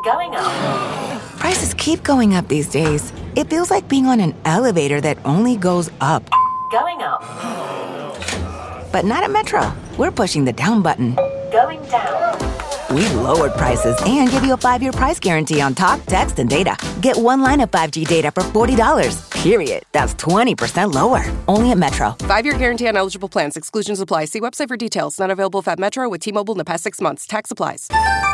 Going up. Prices keep going up these days. It feels like being on an elevator that only goes up. Going up. But not at Metro. We're pushing the down button. Going down. We've lowered prices and give you a 5-year price guarantee on talk, text, and data. Get one line of 5G data for $40, period. That's 20% lower. Only at Metro. 5-year guarantee on eligible plans. Exclusions apply. See website for details. Not available at Metro with T-Mobile in the past 6 months. Tax applies.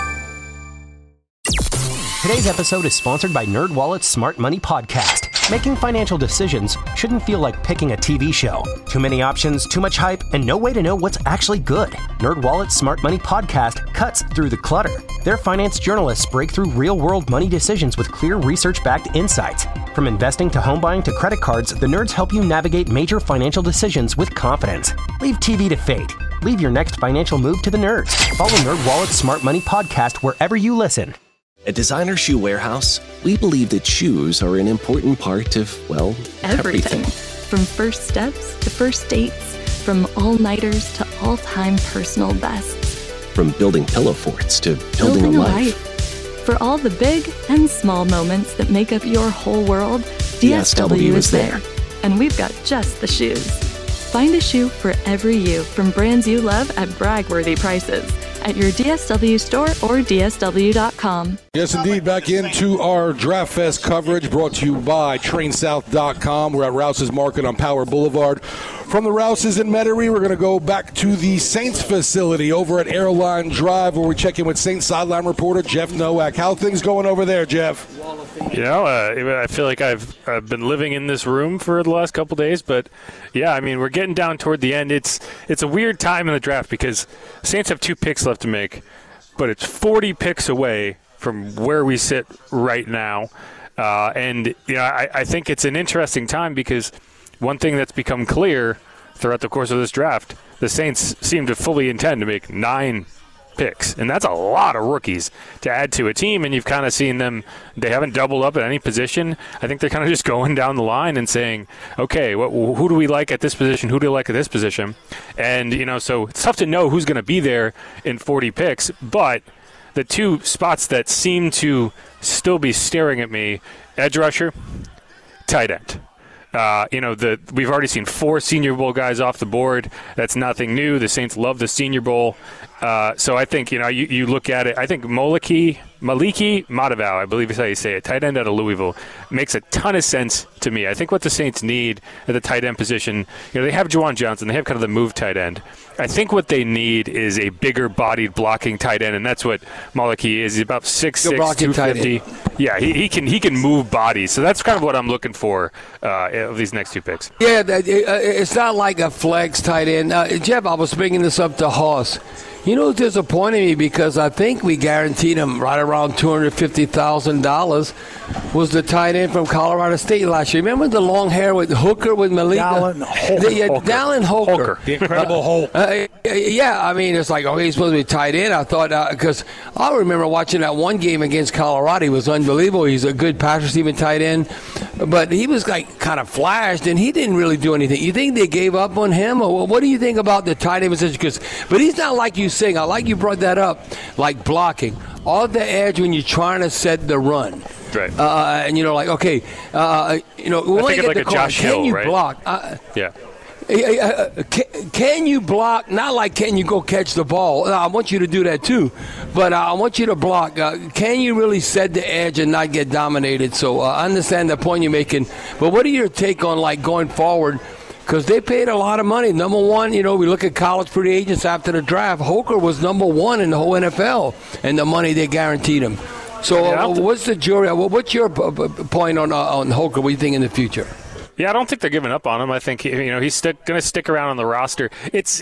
Today's episode is sponsored by NerdWallet's Smart Money Podcast. Making financial decisions shouldn't feel like picking a TV show. Too many options, too much hype, and no way to know what's actually good. NerdWallet's Smart Money Podcast cuts through the clutter. Their finance journalists break through real-world money decisions with clear research-backed insights. From investing to home buying to credit cards, the nerds help you navigate major financial decisions with confidence. Leave TV to fate. Leave your next financial move to the nerds. Follow NerdWallet's Smart Money Podcast wherever you listen. At Designer Shoe Warehouse, we believe that shoes are an important part of, well, everything. From first steps to first dates, from all-nighters to all-time personal bests. From building pillow forts to building a life. For all the big and small moments that make up your whole world, DSW is there. And we've got just the shoes. Find a shoe for every you from brands you love at brag-worthy prices at your DSW store or DSW.com. Yes, indeed. Back into our Draft Fest coverage brought to you by TrainSouth.com. We're at Rouse's Market on Power Boulevard. From the Rouse's in Metairie, we're going to go back to the Saints facility over at Airline Drive, where we check in with Saints sideline reporter Jeff Nowak. How are things going over there, Jeff? You know, I feel like I've been living in this room for the last couple days, but yeah, I mean, we're getting down toward the end. It's a weird time in the draft because Saints have 2 picks left to make, but it's 40 picks away from where we sit right now. And you know, I think it's an interesting time because one thing that's become clear throughout the course of this draft, the Saints seem to fully intend to make 9 picks, and that's a lot of rookies to add to a team. And you've kind of seen them, they haven't doubled up at any position. I think they're kind of just going down the line and saying, okay, who do we like at this position, who do we like at this position? And you know, so it's tough to know who's going to be there in 40 picks, but the 2 spots that seem to still be staring at me, edge rusher, tight end. We've already seen 4 Senior Bowl guys off the board. That's nothing new. The Saints love the Senior Bowl. So I think, you look at it, I think Maliki Mataval, I believe is how you say it, tight end out of Louisville, makes a ton of sense to me. I think what the Saints need at the tight end position, they have Juwan Johnson, they have kind of the move tight end. I think what they need is a bigger bodied blocking tight end, and that's what Maliki is. He's about 6'6", 250. Yeah, he can move bodies. So that's kind of what I'm looking for of these next 2 picks. Yeah, it's not like a flex tight end. Jeff, I was bringing this up to Hoss. You know, it's disappointing me because I think we guaranteed him right around $250,000 was the tight end from Colorado State last year. Remember the long hair with Hooker with Malika? Dallin Hooker. The Incredible Hulk. Yeah, I mean, it's like, okay, he's supposed to be tight end. I thought, because I remember watching that one game against Colorado. He was unbelievable. He's a good pass receiving tight end. But he was like kind of flashed, and he didn't really do anything. You think they gave up on him? Or what do you think about the tight end position? But he's not like you saying. I like you brought that up, like blocking. All the edge when you're trying to set the run. Right. And, okay, we want to get the call. Josh Hill, you right? Block? Yeah. Can you block? Not like can you go catch the ball. I want you to do that too, but I want you to block. Can you really set the edge and not get dominated? So I understand the point you're making, but what are your take on like going forward? Because they paid a lot of money. Number one, we look at college free agents after the draft. Hooker was number 1 in the whole NFL, and the money they guaranteed him. So what's the jury? What's your point on Hooker? What do you think in the future? Yeah, I don't think they're giving up on him. I think he's going to stick around on the roster. It's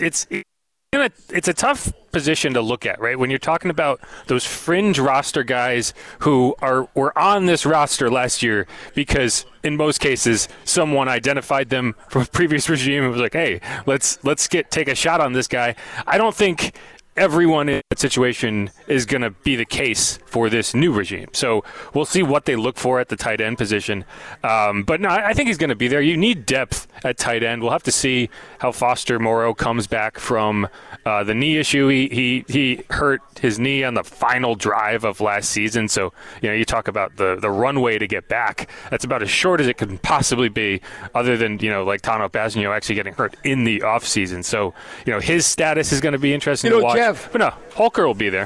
a tough position to look at, right? When you're talking about those fringe roster guys who were on this roster last year because in most cases someone identified them from a previous regime and was like, hey, let's take a shot on this guy. I don't think everyone in that situation is going to be the case for this new regime. So we'll see what they look for at the tight end position. But no, I think he's going to be there. You need depth at tight end. We'll have to see how Foster Moreau comes back from the knee issue. He hurt his knee on the final drive of last season. So, you talk about the runway to get back. That's about as short as it can possibly be, other than, like Tano Basino actually getting hurt in the offseason. So, his status is going to be interesting to watch. Jeff. But no, Holker will be there.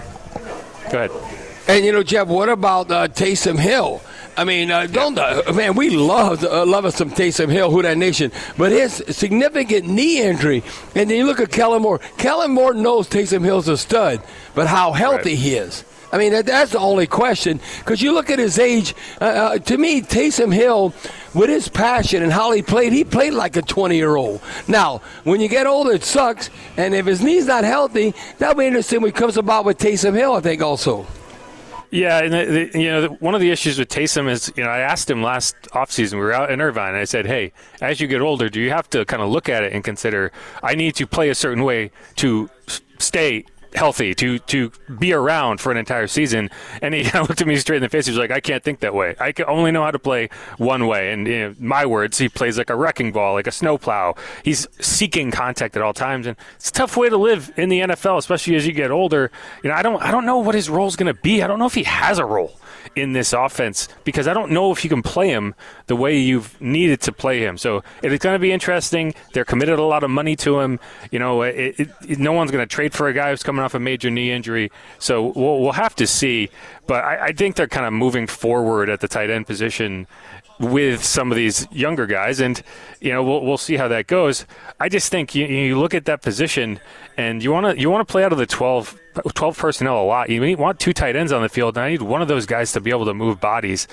Go ahead. And, Jeff, what about Taysom Hill? I mean, man, we love us some Taysom Hill, Who Dat Nation. But his significant knee injury, and then you look at Kellen Moore. Kellen Moore knows Taysom Hill's a stud, but how healthy he is. I mean, that's the only question. Because you look at his age, to me, Taysom Hill, with his passion and how he played like a 20-year-old. Now, when you get older, it sucks. And if his knee's not healthy, that'll be interesting when it comes about with Taysom Hill, I think, also. Yeah, and one of the issues with Taysom is, I asked him last offseason, we were out in Irvine, and I said, hey, as you get older, do you have to kind of look at it and consider, I need to play a certain way to stay healthy, to be around for an entire season? And he looked at me straight in the face. He was like, I can't think that way. I can only know how to play one way. And my words, he plays like a wrecking ball, like a snowplow. He's seeking contact at all times, and it's a tough way to live in the NFL, especially as you get older. I don't know what his role is going to be. I don't know if he has a role in this offense, because I don't know if you can play him the way you've needed to play him. So it's going to be interesting. They're committed a lot of money to him. No one's going to trade for a guy who's coming off a major knee injury. So we'll have to see. But I think they're kind of moving forward at the tight end position with some of these younger guys, and we'll see how that goes. I just think you look at that position, and you want to play out of the 12 personnel a lot. You want two tight ends on the field, and I need one of those guys to be able to move bodies.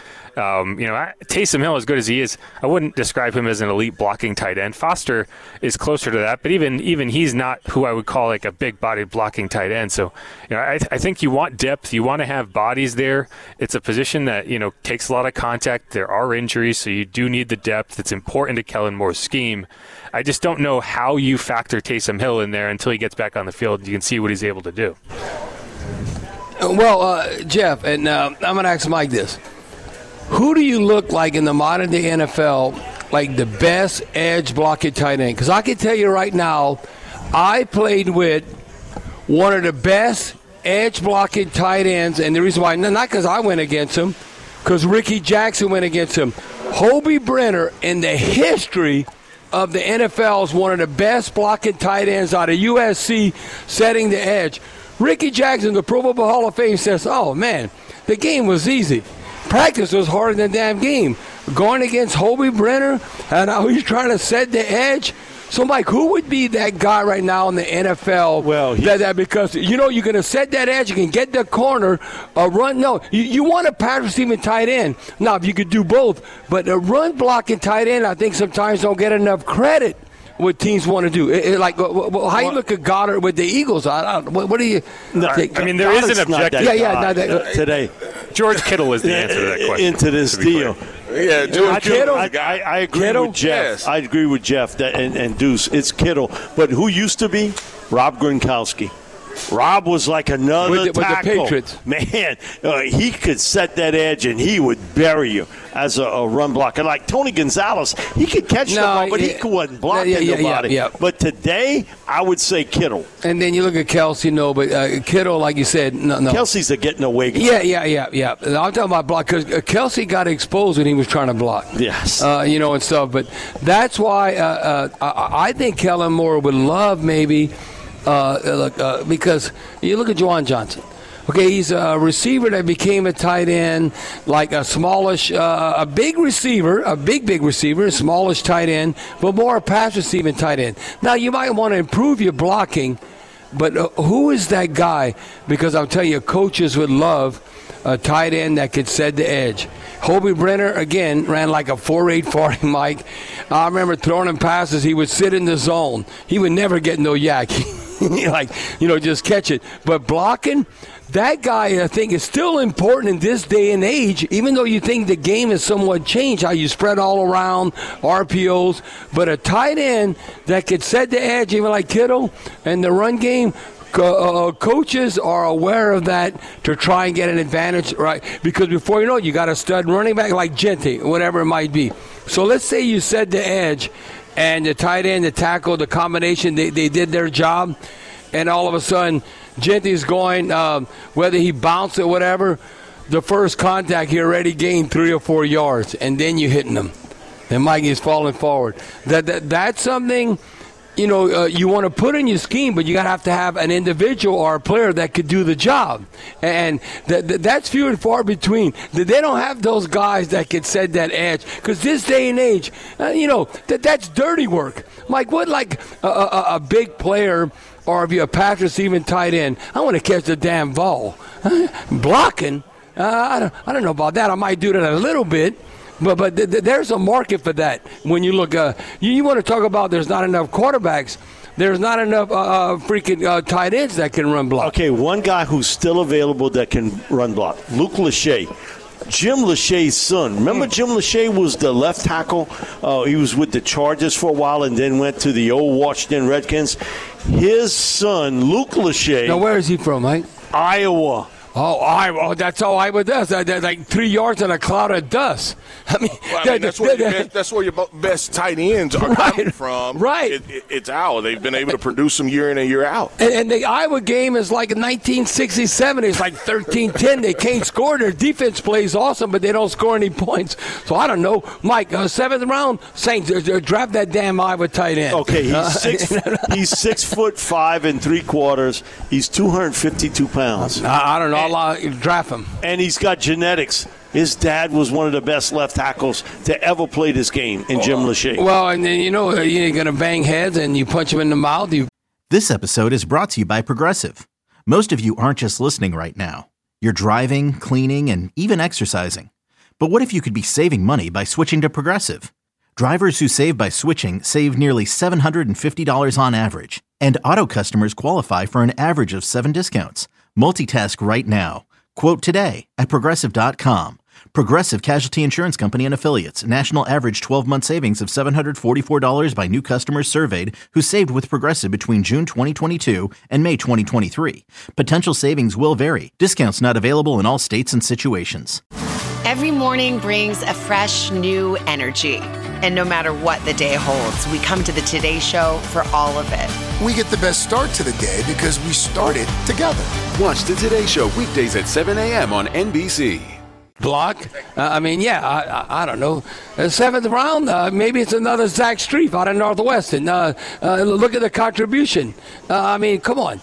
Taysom Hill, as good as he is, I wouldn't describe him as an elite blocking tight end. Foster is closer to that, but even he's not who I would call like a big-bodied blocking tight end. So, I think you want depth. You want to have bodies there. It's a position that, takes a lot of contact. There are injuries, so you do need the depth. It's important to Kellen Moore's scheme. I just don't know how you factor Taysom Hill in there until he gets back on the field and you can see what he's able to do. Well, Jeff, and I'm going to ask Mike this. Who do you look like in the modern-day NFL, like the best edge blocking tight end? Because I can tell you right now, I played with one of the best edge blocking tight ends, and the reason why, not because I went against him, because Ricky Jackson went against him. Hobie Brenner, in the history of the NFL, is one of the best blocking tight ends out of USC, setting the edge. Ricky Jackson, the Pro Football Hall of Fame, says, oh, man, the game was easy. Practice was harder than the damn game. Going against Hobie Brenner, and now he's trying to set the edge. So, Mike, who would be that guy right now in the NFL? Well, because, you're going to set that edge, you can get the corner, run. No, you want a pass receiving tight end. Now, if you could do both, but a run blocking tight end, I think sometimes don't get enough credit what teams want to do. How you look at Goddard with the Eagles? What do you think? I mean, there is an objective. Today. George Kittle is the answer to that question. Into this deal. Yeah, George Kittle. I agree with Jeff. Yes. I agree with Jeff and Deuce. It's Kittle. But who used to be? Rob Gronkowski. Rob was like another tackle. With the Patriots. Man, he could set that edge and he would bury you as a run blocker. Like Tony Gonzalez, he could catch the ball, but he wasn't blocking nobody. But today, I would say Kittle. And then you look at Kelsey, but Kittle, like you said, no. Kelsey's a getting away guy. Yeah. I'm talking about block because Kelsey got exposed when he was trying to block. Yes. And stuff. But that's why I think Kellen Moore would love maybe because you look at Juwan Johnson. Okay, he's a receiver that became a tight end, like a smallish, a big receiver, a big receiver, a smallish tight end, but more a pass receiving tight end. Now, you might want to improve your blocking, but who is that guy? Because I'll tell you, coaches would love a tight end that could set the edge. Hobie Brenner, again, ran like a 4.8 40, Mike. I remember throwing him passes. He would sit in the zone. He would never get no yak. Just catch it. But blocking, that guy, I think, is still important in this day and age, even though you think the game has somewhat changed, how you spread all around, RPOs. But a tight end that could set the edge, even like Kittle, and the run game, coaches are aware of that to try and get an advantage, right? Because before you know it, you got a stud running back like Gentry, whatever it might be. So let's say you set the edge, and the tight end, the tackle, the combination, they did their job, and all of a sudden Gentry's going, whether he bounced or whatever, the first contact he already gained 3 or 4 yards, and then you're hitting him. And Mike is falling forward. That's something, you want to put in your scheme, but you got to have an individual or a player that could do the job. And that's few and far between. They don't have those guys that could set that edge. Because this day and age, that's dirty work. Mike, what like a big player, or if you're a pass receiving tight end, I want to catch the damn ball. Blocking, I don't know about that. I might do that a little bit. But there's a market for that. When you look, you want to talk about there's not enough quarterbacks. There's not enough freaking tight ends that can run block. Okay, one guy who's still available that can run block, Luke Lachey. Jim Lachey's son. Remember Jim Lachey was the left tackle? He was with the Chargers for a while and then went to the old Washington Redskins. His son, Luke Lachey. Now, where is he from, Mike? Iowa. Oh, Iowa. That's how Iowa does. That's like 3 yards in a cloud of dust. I mean, that's where your best tight ends are coming from. Right. It's Iowa. They've been able to produce them year in and year out. And the Iowa game is like 1967. It's like 13-10. They can't score. Their defense plays awesome, but they don't score any points. So I don't know. Mike, 7th round, Saints, draft that damn Iowa tight end. Okay, he's 6'5" 3/4. He's 252 pounds. I don't know. I'll draft him. And he's got genetics. His dad was one of the best left tackles to ever play this game in Jim Lachey. Well, and then, you're going to bang heads and you punch him in the mouth. This episode is brought to you by Progressive. Most of you aren't just listening right now. You're driving, cleaning, and even exercising. But what if you could be saving money by switching to Progressive? Drivers who save by switching save nearly $750 on average. And auto customers qualify for an average of 7 discounts. Multitask right now. Quote today at Progressive.com. Progressive Casualty Insurance Company and Affiliates. National average 12-month savings of $744 by new customers surveyed who saved with Progressive between June 2022 and May 2023. Potential savings will vary. Discounts not available in all states and situations. Every morning brings a fresh, new energy. And no matter what the day holds, we come to the Today Show for all of it. We get the best start to the day because we started together. Watch the Today Show weekdays at 7 a.m. on NBC. Block. I don't know. 7th round, maybe it's another Zach Strief out of Northwestern. Look at the contribution. Come on.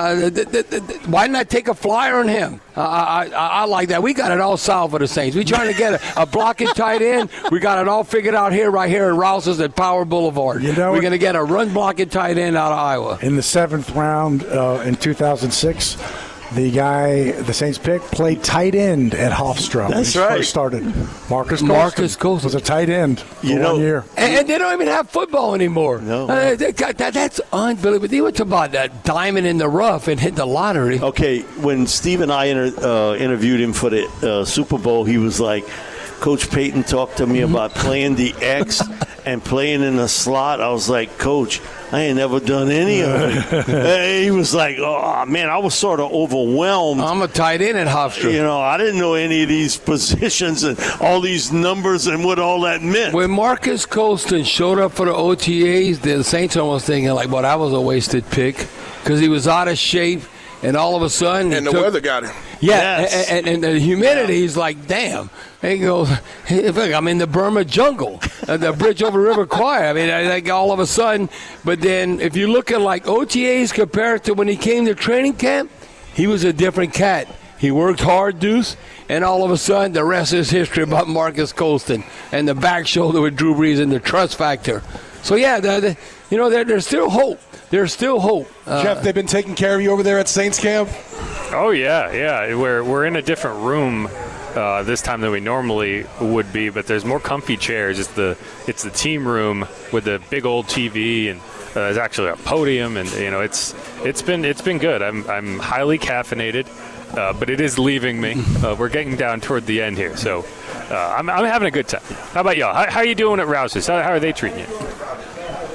Why not take a flyer on him? I like that. We got it all solved for the Saints. We're trying to get a blocking tight end. We got it all figured out right here at Rouse's at Power Boulevard. We're going to get a run blocking tight end out of Iowa. In the 7th round in 2006, the guy the Saints picked played tight end at Hofstra. That's when he right. First started. Marcus Colston was a tight end for 1 year. And they don't even have football anymore. No. That's unbelievable. They were talking about that diamond in the rough and hit the lottery. Okay, when Steve and I interviewed him for the Super Bowl, he was like, Coach Payton talked to me about playing the X and playing in the slot. I was like, Coach, I ain't never done any of it. He was like, oh, man, I was sort of overwhelmed. I'm a tight end at Hofstra. I didn't know any of these positions and all these numbers and what all that meant. When Marcus Colston showed up for the OTAs, the Saints almost thinking, that was a wasted pick because he was out of shape. And all of a sudden, and the weather got him. Yeah, yes. and the humidity. He's like, damn. And he goes, I'm in the Burma jungle, the bridge over River Kwai. All of a sudden. But then, if you look at OTAs compared to when he came to training camp, he was a different cat. He worked hard, Deuce, and all of a sudden, the rest is history about Marcus Colston and the back shoulder with Drew Brees and the trust factor. So yeah, there's still hope. There's still hope. Jeff, they've been taking care of you over there at Saints camp? Oh, yeah. We're in a different room this time than we normally would be, but there's more comfy chairs. It's the team room with the big old TV, and there's actually a podium, and it's been good. I'm highly caffeinated, but it is leaving me. We're getting down toward the end here, so I'm having a good time. How about y'all? How are you doing at Rouse's? How are they treating you?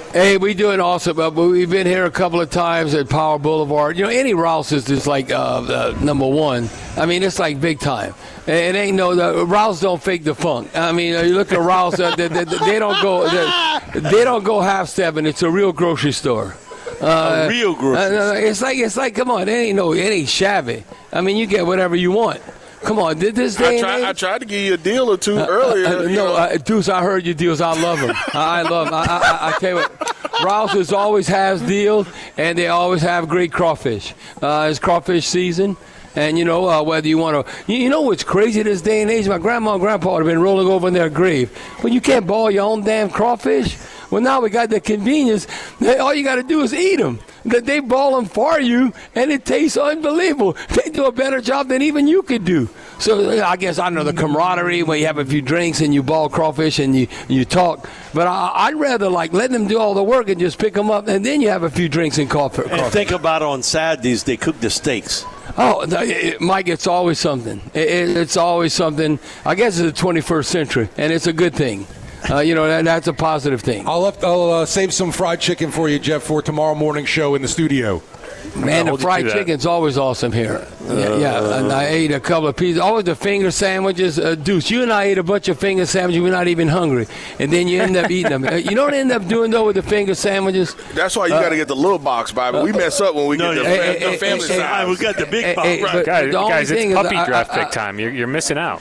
Hey, we doing awesome. But we've been here a couple of times at Power Boulevard. You know, any Rouse is just like number one. I mean, it's like big time. It ain't Rouse don't fake the funk. I mean, you look at Rouse, they don't go half stepping. It's a real grocery store. A real grocery store. It's like, come on, it ain't shabby. I mean, you get whatever you want. Come on, this day I tried to give you a deal or two earlier. Deuce, I heard your deals. I love them. I love them. I tell you what, Rouse's always has deals, and they always have great crawfish. It's crawfish season. And, whether you want to – you know what's crazy this day and age? My grandma and grandpa would have been rolling over in their grave. Well, you can't boil your own damn crawfish. Well, now we got the convenience. All you got to do is eat them. They boil them for you, and it tastes unbelievable. They do a better job than even you could do. So I guess, I don't know, the camaraderie when you have a few drinks and you boil crawfish and you talk. But I'd rather, let them do all the work and just pick them up, and then you have a few drinks and coffee. And think about on Saturdays, they cook the steaks. Oh, Mike, it's always something. It's always something. I guess it's the 21st century, and it's a good thing. That's a positive thing. I'll save some fried chicken for you, Jeff, for tomorrow morning show in the studio. Man, the fried chicken's always awesome here. Yeah, and I ate a couple of pieces. Always the finger sandwiches. Deuce, you and I ate a bunch of finger sandwiches. We're not even hungry. And then you end up eating them. You know what I end up doing, though, with the finger sandwiches? That's why you got to get the little box, Bobby. We mess up when we get the family size. We got the big box. Guys, it's puppy draft pick time. You're missing out.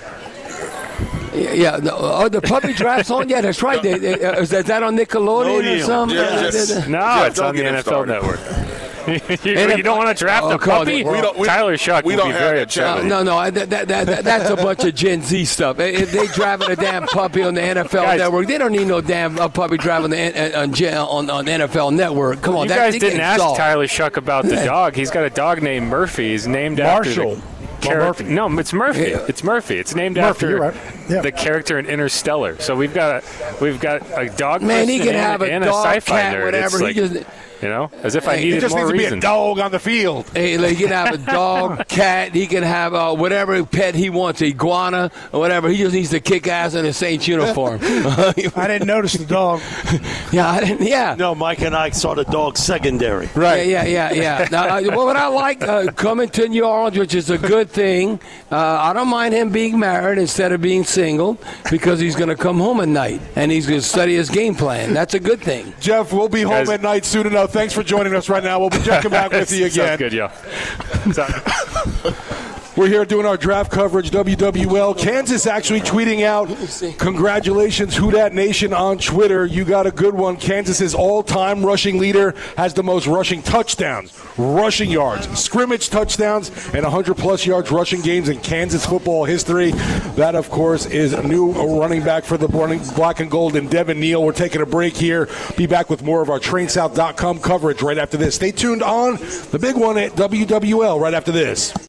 Yeah, the puppy draft's on. Yeah, that's right. Is that on Nickelodeon or something? No, it's on the NFL Network. You don't want to draft a puppy? Tyler Shuck would be very upset. No, that's a bunch of Gen Z stuff. If they driving a damn puppy on the NFL Network, they don't need no damn puppy driving on NFL Network. Come on, you guys didn't ask Tyler Shuck about the dog. He's got a dog named Murphy. He's named Marshall. after Murphy. No, it's Murphy. Yeah. It's Murphy. It's named after the character in Interstellar. So we've got a dog. Man, he can have a dog, sci-fi cat, nerd. whatever. Like, he just. As if I needed more reasons. He just needs to be a dog on the field. He can have a dog, cat. He can have whatever pet he wants, iguana or whatever. He just needs to kick ass in a Saints uniform. I didn't notice the dog. Yeah. No, Mike and I saw the dog secondary. Right. Yeah. Now, what I like coming to New Orleans, which is a good thing, I don't mind him being married instead of being single because he's going to come home at night and he's going to study his game plan. That's a good thing. Jeff, we'll be home at night soon enough. Thanks for joining us right now. We'll be checking back with you again. Sounds good, yo. We're here doing our draft coverage, WWL. Kansas actually tweeting out, congratulations, Who Dat Nation on Twitter. You got a good one. Kansas's all-time rushing leader has the most rushing touchdowns, rushing yards, scrimmage touchdowns, and 100-plus yards rushing games in Kansas football history. That, of course, is a new running back for the Black and Gold and Devin Neal. We're taking a break here. Be back with more of our TrainSouth.com coverage right after this. Stay tuned on the big one at WWL right after this.